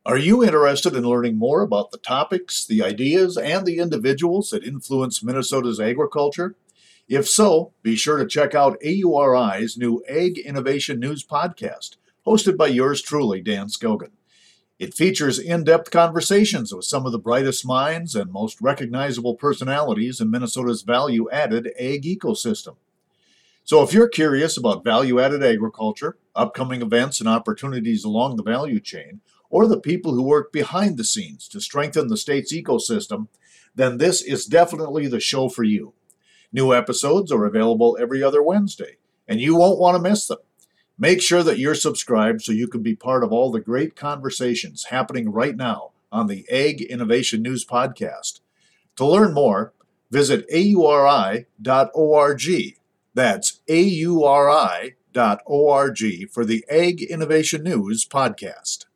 Are you interested in learning more about the topics, the ideas, and the individuals that influence Minnesota's agriculture? If so, be sure to check out AURI's new Ag Innovation News podcast, hosted by yours truly, Dan Scogan. It features in-depth conversations with some of the brightest minds and most recognizable personalities in Minnesota's value-added ag ecosystem. So if you're curious about value-added agriculture, upcoming events and opportunities along the value chain, or the people who work behind the scenes to strengthen the state's ecosystem, then this is definitely the show for you. New episodes are available every other Wednesday, and you won't want to miss them. Make sure that you're subscribed so you can be part of all the great conversations happening right now on the Ag Innovation News Podcast. To learn more, visit auri.org. That's auri.org for the Ag Innovation News Podcast.